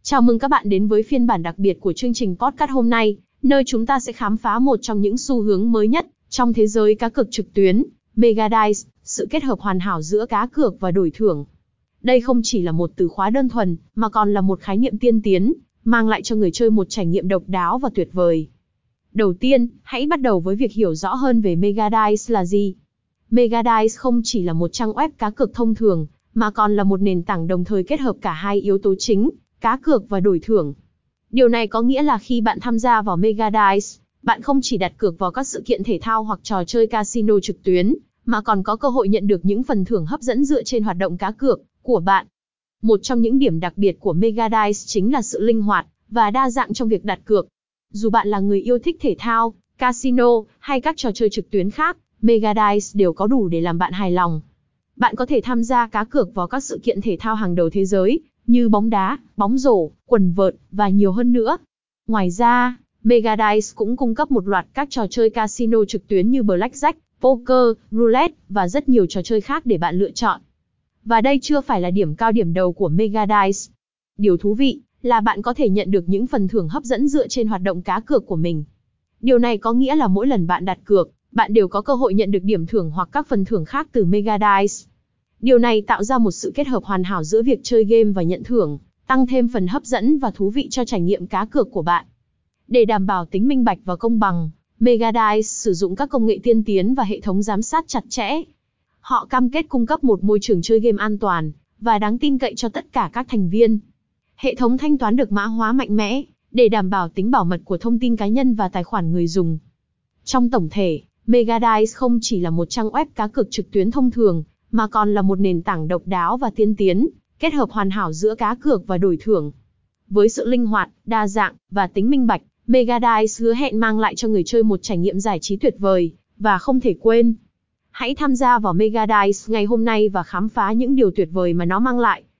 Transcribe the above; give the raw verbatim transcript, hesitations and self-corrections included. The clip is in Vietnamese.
Chào mừng các bạn đến với phiên bản đặc biệt của chương trình podcast hôm nay, nơi chúng ta sẽ khám phá một trong những xu hướng mới nhất trong thế giới cá cược trực tuyến, Mega Dice, sự kết hợp hoàn hảo giữa cá cược và đổi thưởng. Đây không chỉ là một từ khóa đơn thuần, mà còn là một khái niệm tiên tiến, mang lại cho người chơi một trải nghiệm độc đáo và tuyệt vời. Đầu tiên, hãy bắt đầu với việc hiểu rõ hơn về Mega Dice là gì. Mega Dice không chỉ là một trang web cá cược thông thường, mà còn là một nền tảng đồng thời kết hợp cả hai yếu tố chính, cá cược và đổi thưởng. Điều này có nghĩa là khi bạn tham gia vào Mega Dice, bạn không chỉ đặt cược vào các sự kiện thể thao hoặc trò chơi casino trực tuyến, mà còn có cơ hội nhận được những phần thưởng hấp dẫn dựa trên hoạt động cá cược của bạn. Một trong những điểm đặc biệt của Mega Dice chính là sự linh hoạt và đa dạng trong việc đặt cược. Dù bạn là người yêu thích thể thao, casino hay các trò chơi trực tuyến khác, Mega Dice đều có đủ để làm bạn hài lòng. Bạn có thể tham gia cá cược vào các sự kiện thể thao hàng đầu thế giới, như bóng đá, bóng rổ, quần vợt, và nhiều hơn nữa. Ngoài ra, Mega Dice cũng cung cấp một loạt các trò chơi casino trực tuyến như Blackjack, Poker, Roulette, và rất nhiều trò chơi khác để bạn lựa chọn. Và đây chưa phải là điểm cao điểm đầu của Mega Dice. Điều thú vị là bạn có thể nhận được những phần thưởng hấp dẫn dựa trên hoạt động cá cược của mình. Điều này có nghĩa là mỗi lần bạn đặt cược, bạn đều có cơ hội nhận được điểm thưởng hoặc các phần thưởng khác từ Mega Dice. Điều này tạo ra một sự kết hợp hoàn hảo giữa việc chơi game và nhận thưởng, tăng thêm phần hấp dẫn và thú vị cho trải nghiệm cá cược của bạn. Để đảm bảo tính minh bạch và công bằng, Mega Dice sử dụng các công nghệ tiên tiến và hệ thống giám sát chặt chẽ. Họ cam kết cung cấp một môi trường chơi game an toàn và đáng tin cậy cho tất cả các thành viên. Hệ thống thanh toán được mã hóa mạnh mẽ để đảm bảo tính bảo mật của thông tin cá nhân và tài khoản người dùng. Trong tổng thể, Mega Dice không chỉ là một trang web cá cược trực tuyến thông thường, mà còn là một nền tảng độc đáo và tiên tiến, kết hợp hoàn hảo giữa cá cược và đổi thưởng. Với sự linh hoạt, đa dạng và tính minh bạch, Mega Dice hứa hẹn mang lại cho người chơi một trải nghiệm giải trí tuyệt vời và không thể quên. Hãy tham gia vào Mega Dice ngay hôm nay và khám phá những điều tuyệt vời mà nó mang lại.